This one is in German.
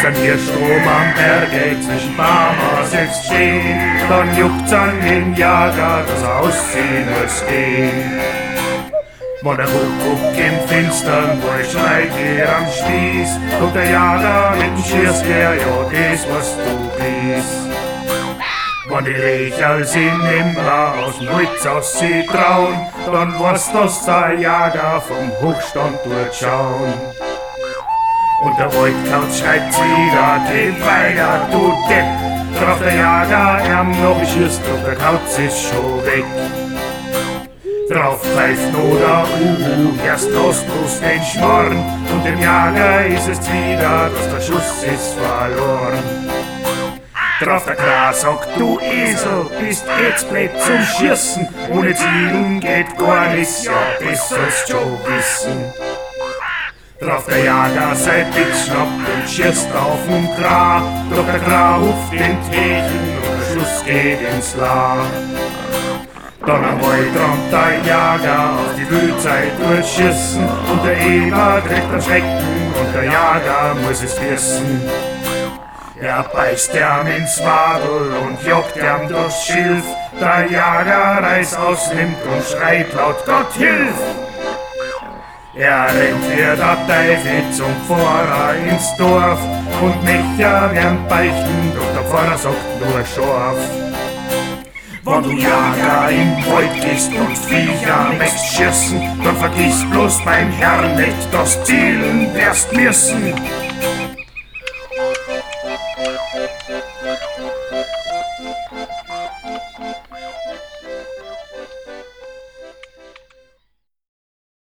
ein Hirschstrom am Berge zwischen Barmer selbst stehen, dann juckt's an den Jager, dass er ausziehen muss gehen. Wenn der Kuckuck im Finstern wohl schreit ihr am Spieß, kommt der Jager mit dem Schiersgewehr, ja, das was du bist. Wenn die Recher sind immer aus dem Holz aus sie trauen, dann weißt du, dass der Jager vom Hochstand durchschauen. Und der Waldkauz schreit wieder, geh weiter, du Depp. Drauf der Jager, noch schießt, doch der Kauz ist schon weg. Drauf pfeift nur der erst hast bloß den Schmarrn. Und dem Jager ist es wieder, dass der Schuss ist verloren. Drauf der Gras sagt, du Esel, bist jetzt blöd zum Schießen. Ohne Zielen geht gar nichts, ja, das sollst schon wissen. Drauf der Jager sein Bitz schnappt und schießt auf den Gras. Doch der Gras ruft den Techen und der Schuss geht ins Lager. Dann einmal trampt der Jager auf die Wildzeit durchschießen und der Eber kriegt einen Schrecken und der Jager muss es wissen. Er beißt ihm ins Wadel und jagt ihm durchs Schilf. Der Jager reißt ausnimmt und schreit laut, Gott hilf! Er rennt wie der Teufel zum Pfarrer ins Dorf und Mecher werden beichten, doch der Pfarrer sagt nur scharf. Wenn du Jager im Wald gehst und Viecher möchtest schießen, dann vergiss bloß beim Herrn nicht, das Zielen wirst müssen.